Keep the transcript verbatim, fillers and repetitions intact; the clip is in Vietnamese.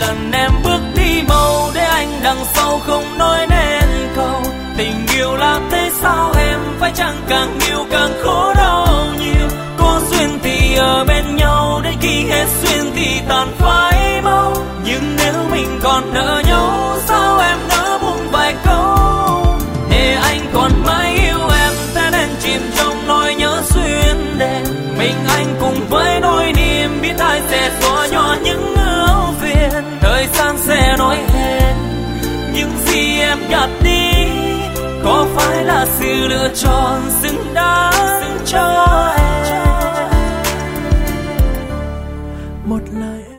cần em bước đi mau, để anh đằng sau không nói nên câu. Tình yêu là thế sao em, phải chẳng càng yêu càng khổ đau nhiều. Có duyên thì ở bên nhau, đến khi hết duyên thì tàn phai mau. Nhưng nếu mình còn nợ nhau, sao em nỡ buông vài câu. Để anh còn mãi yêu em, thế nên chìm trong nỗi nhớ xuyên đêm. Mình anh cùng với nỗi niềm, biết ai sẽ xóa nhòa những ưu phiền. Thời gian sẽ nói hết những gì em gạt đi, có phải là sự lựa chọn xứng đáng cho em. Một lời